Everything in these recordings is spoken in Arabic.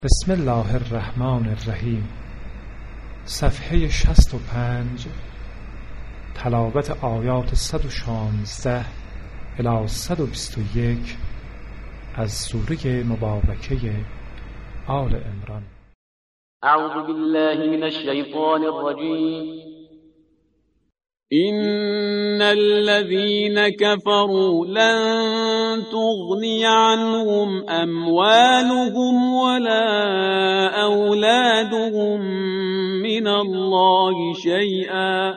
بسم الله الرحمن الرحیم. صفحه 65. تلاوت آیات 116 الی 121 از سوره مبارکه آل عمران. اعوذ بالله من الشیطان الرجیم. إن الذين كفروا لن تغني عنهم أموالهم ولا أولادهم من الله شيئا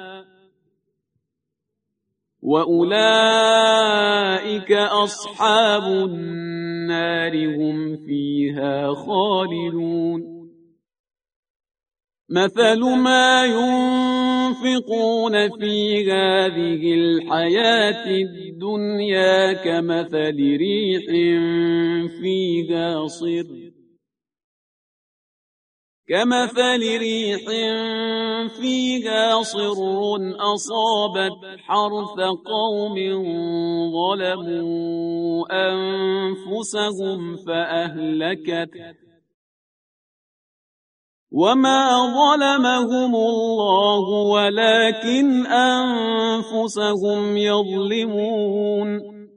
وأولئك أصحاب النار هم فيها خالدون. مثل ما ينفقون في هذه الحياة الدنيا كمثل ريح فيها صر أصابت حرث قوم ظلموا أنفسهم فأهلكته وما ظلمهم الله ولكن أنفسهم يظلمون.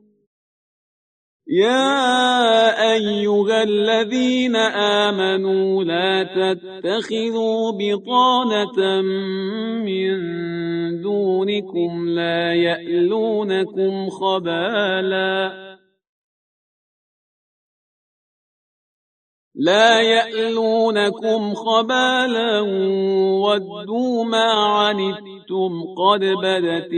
يا أيها الذين آمنوا لا تتخذوا بطانة من دونكم لا يألونكم خبالا ودوا ما عنتم قد بدت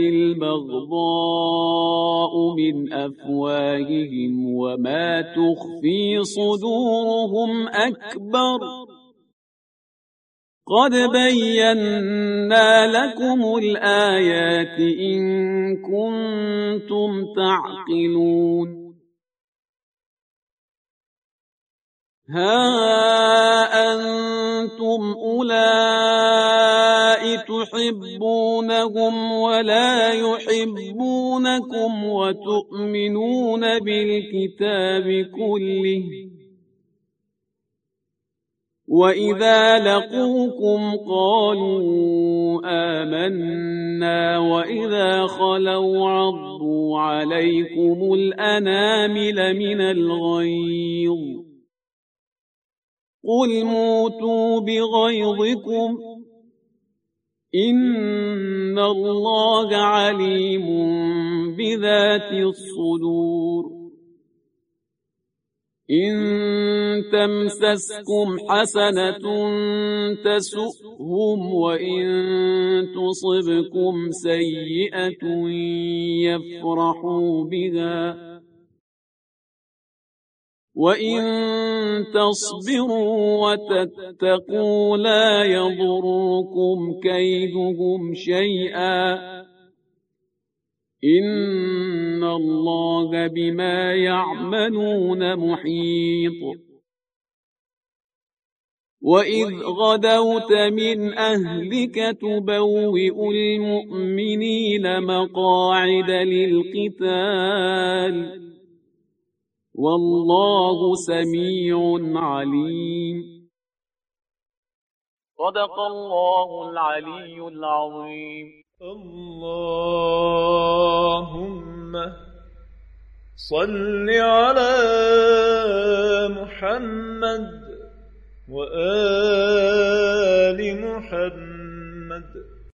البغضاء من أفواههم وما تخفي صدورهم أكبر. قد بينا لكم الآيات إن كنتم تعقلون. ها أنتم أولئك تحبونهم ولا يحبونكم وتؤمنون بالكتاب كله وإذا لقوكم قالوا آمنا وإذا خلوا عضوا عليكم الأنامل من الغيظ. قل موتوا بغيظكم إن الله عليم بذات الصدور. إن تمسسكم حسنة تسؤهم وإن تصبكم سيئة يفرحوا بها وَإِن تَصْبِرُوا وَتَتَّقُوا لَا يَضُرُّكُمْ كَيْدُهُمْ شَيْئًا إِنَّ اللَّهَ بِمَا يَعْمَلُونَ مُحِيطٌ. وَإِذْ غَدَوْتَ مِنْ أَهْلِكَ تُبَوِّئُ الْمُؤْمِنِينَ مَقَاعِدَ لِلْقِتَالِ والله سميع عليم. صدق الله العلي العظيم. اللهم صل على محمد وآل محمد.